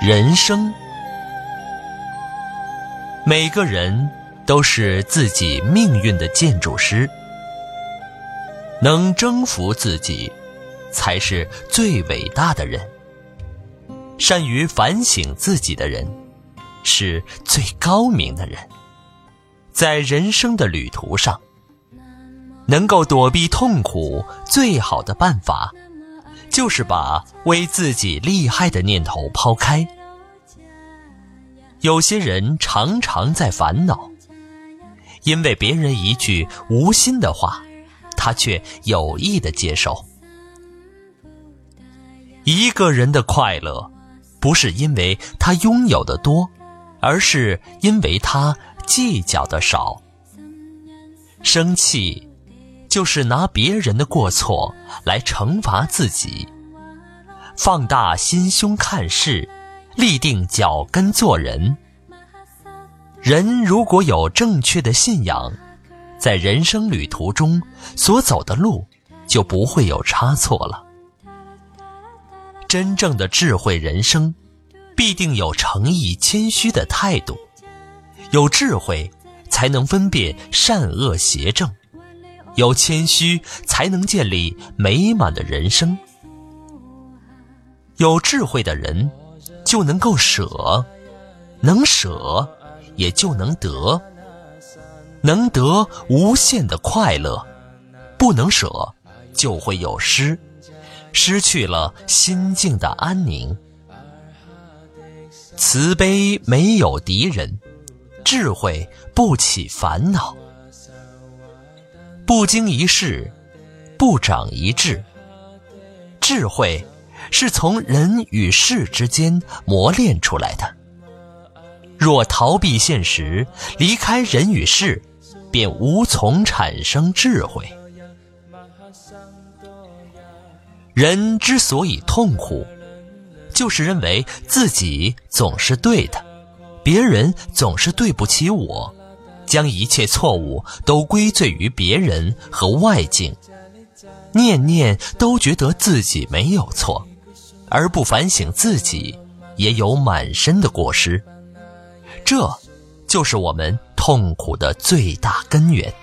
人生，每个人都是自己命运的建筑师，能征服自己，才是最伟大的人。善于反省自己的人，是最高明的人。在人生的旅途上，能够躲避痛苦，最好的办法，就是把为自己利害的念头抛开。有些人常常在烦恼，因为别人一句无心的话，他却有意地接受。一个人的快乐，不是因为他拥有的多，而是因为他计较的少。生气就是拿别人的过错来惩罚自己，放大心胸看事，立定脚跟做人。人如果有正确的信仰，在人生旅途中所走的路就不会有差错了。真正的智慧人生，必定有诚意谦虚的态度。有智慧才能分辨善恶邪正，有谦虚才能建立美满的人生。有智慧的人就能够舍，能舍也就能得，能得无限的快乐，不能舍就会有失，失去了心境的安宁。慈悲没有敌人，智慧不起烦恼。不经一事，不长一智。智慧是从人与事之间磨练出来的。若逃避现实，离开人与事，便无从产生智慧。人之所以痛苦，就是认为自己总是对的，别人总是对不起我，将一切错误都归罪于别人和外境，念念都觉得自己没有错，而不反省自己也有满身的过失。这就是我们痛苦的最大根源。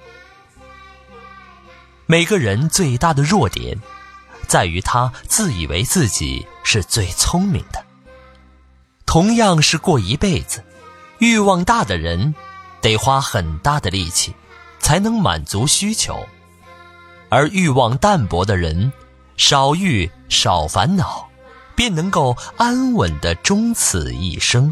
每个人最大的弱点，在于他自以为自己是最聪明的。同样是过一辈子，欲望大的人得花很大的力气才能满足需求，而欲望淡薄的人，少欲少烦恼，便能够安稳地终此一生。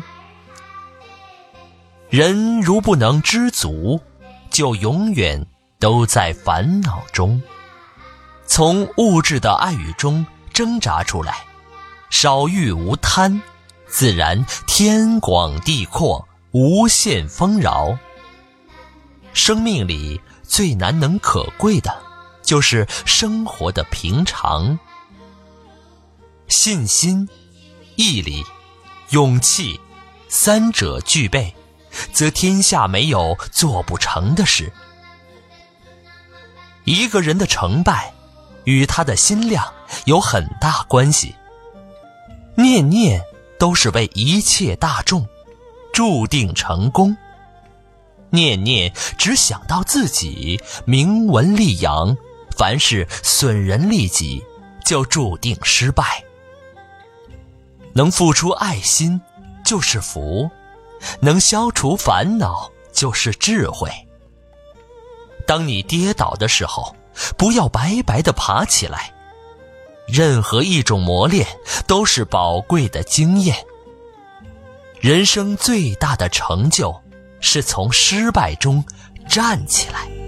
人如不能知足，就永远都在烦恼中。从物质的爱欲中挣扎出来，少欲无贪，自然天广地阔，无限丰饶。生命里最难能可贵的，就是生活的平常。信心、毅力、勇气，三者具备，则天下没有做不成的事。一个人的成败，与他的心量有很大关系。念念都是为一切大众，注定成功。念念只想到自己，名闻利养，凡是损人利己，就注定失败。能付出爱心就是福，能消除烦恼就是智慧。当你跌倒的时候，不要白白地爬起来。任何一种磨练都是宝贵的经验。人生最大的成就，是从失败中站起来。